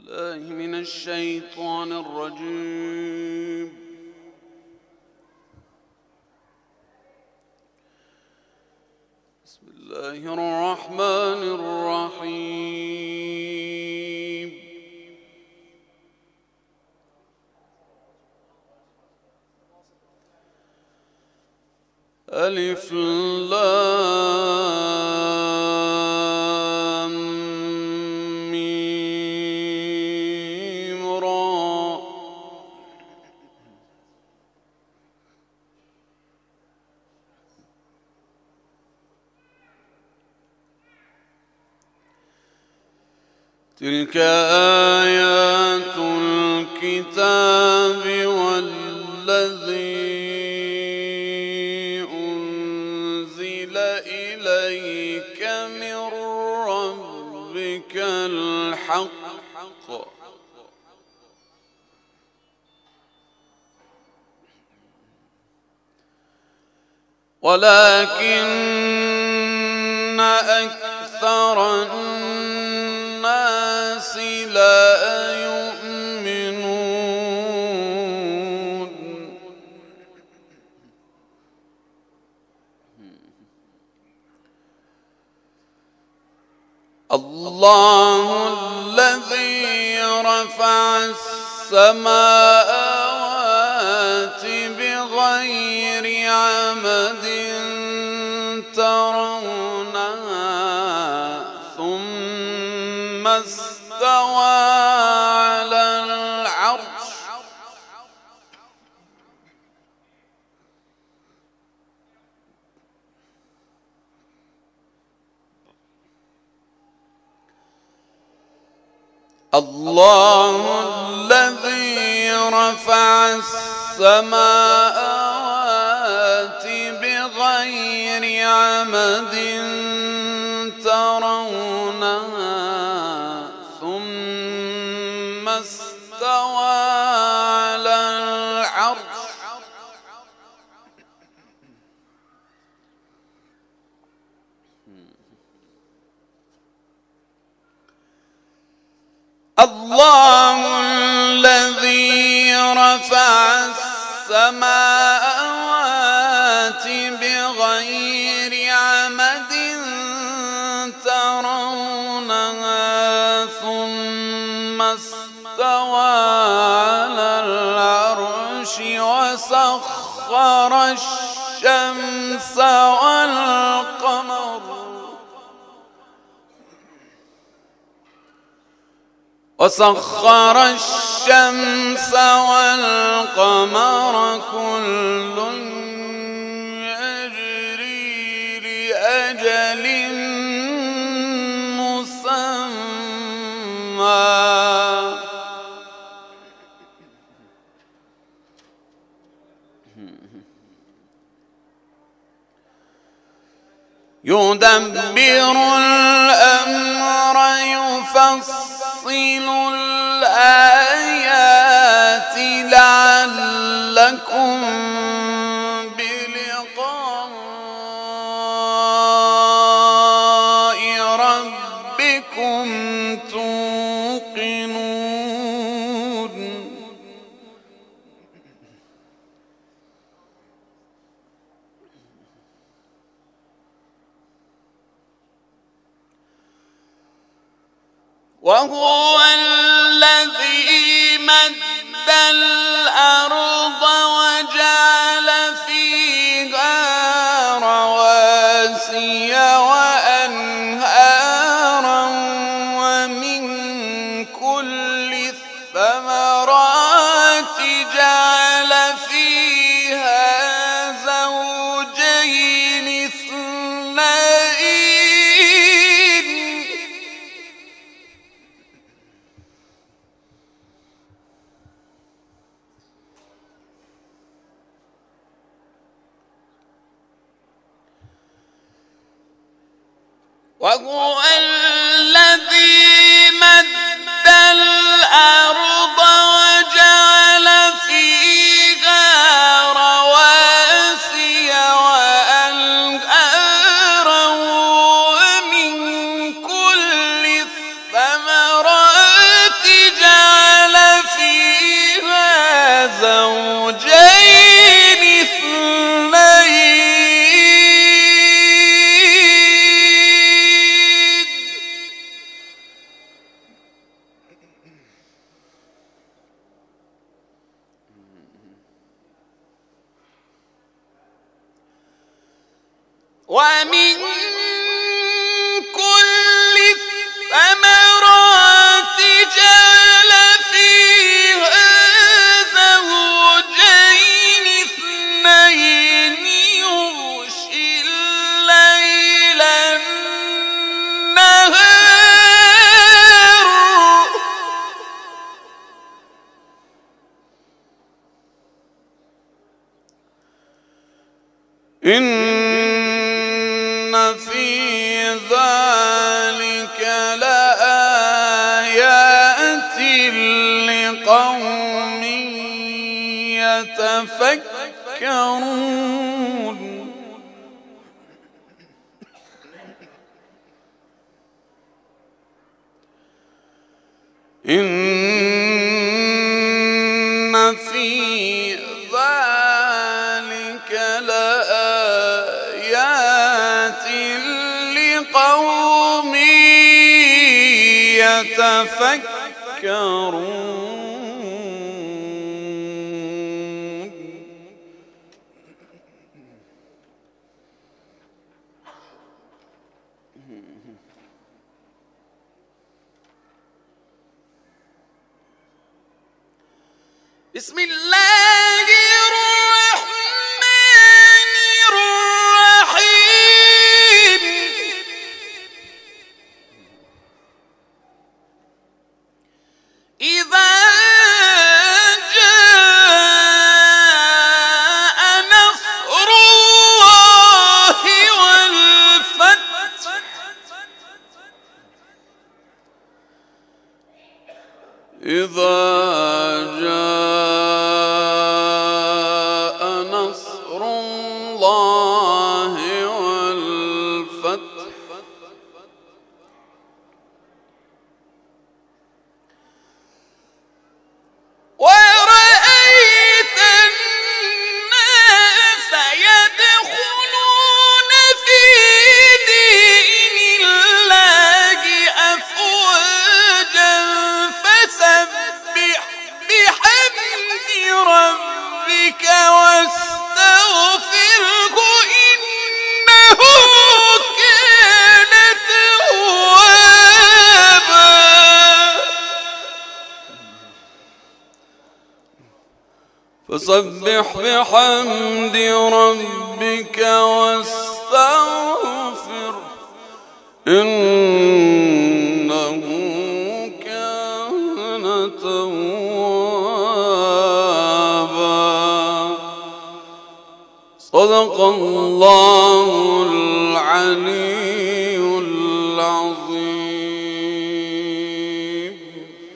بالله من الشيطان الرجيم. بسم الله الرحمن الرحيم. ألف لام ميم را. تلك آيات الكتاب والذي أنزل إليك من ربك الحق ولكن أكثر الناس لا يؤمنون. الله الذي رفع السماوات بغير عمد ترونها ثم استوى على العرش الله الذي رفع السماوات بغير عمد ترونها ثم استوى على العرش الله الذي رفع السماوات بغير عمد ترونها ثم استوى على العرش وسخر الشمس والقمر كل يجري لأجل مسمى يدبر الأمر يفصل الآيات لعلكم بلقاء ربكم توقنون. وهو الذي مد الأرض وجعل فيها رواسي وأنهارا ومن كل الثمرات جعل فيها زوجين اثنين وهو الذي مد الأرض وجعل فيها رواسي وأنهارا ومن كل الثمرات ومن كل الثمرات جعل فيها زوجين اثنين يغشي الليل النهار إن في ذلك لآيات لقوم يتفكرون إن في ذلك لآيات لقوم يتفكرون بسم الله الرحمن الرحيم إذا جاء نصر الله والفتح إذا جاء نصر الله والفتح ورأيت الناس يدخلون في دين الله أفواجا فسبح بحمد ربك واستغفره إنه كان توابا فسبح بحمد ربك واستغفر إنه كان توابا صدق الله العليم